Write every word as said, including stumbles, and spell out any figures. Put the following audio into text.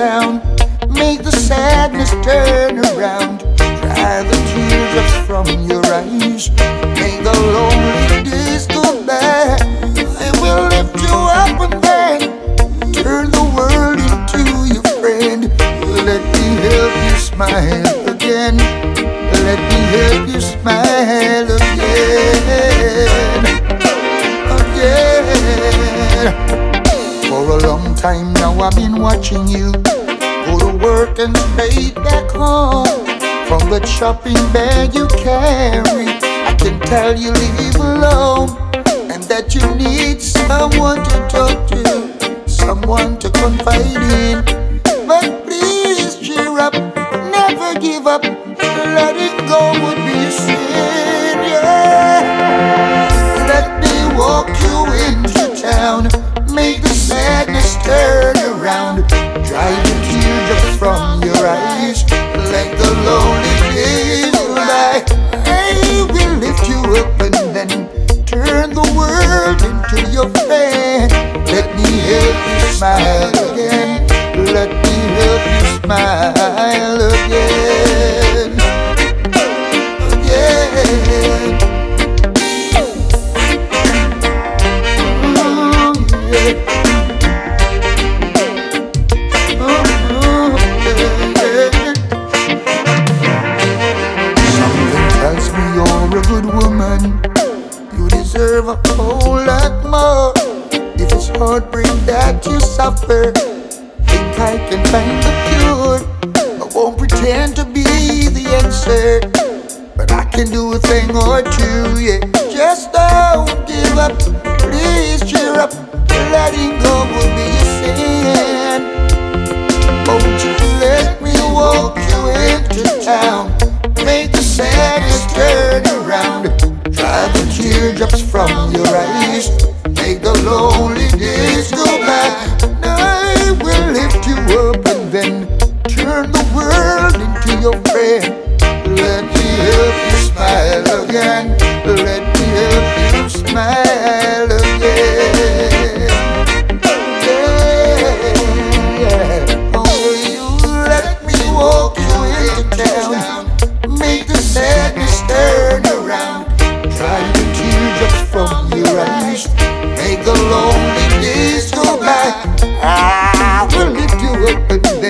town. Make the sadness turn around. Dry the teardrops from your eyes. Make the lonely days go by. I will lift you up and then turn the world into your friend. Let me help you smile again. Let me help you smile again. Again. For a long time now I've been watching you go to work and straight back home. From the shopping bag you carry, I can tell you live alone, and that you need someone to talk to, someone to confide in. But please cheer up, never give up. Letting go would be a sin, yeah. Let me walk you into town. Make the sadness turn around. Dry the teardrops from your eyes. Let the lonely days go by. I will lift you up and then turn the world into your friend. Let me help you smile again. Let me help you smile again. Again. You're a good woman, you deserve a whole lot more. If it's heartbreak that you suffer, think I can find the cure. I won't pretend to be the answer, but I can do a thing or two, yeah. Just don't give up, please cheer up. Letting go will be a sin. Won't you let me walk you into town? Make the sadness turn around. Dry the teardrops from your eyes. Make the lonely days go by. And I will lift you up and then turn the world into your friend. Let me help you smile again. Let me help you smile again. Yeah, yeah. Oh, you let me walk you into town. Make the sadness turn around. Dry the teardrops from your eyes. Make the lonely days go by. I will lift you up and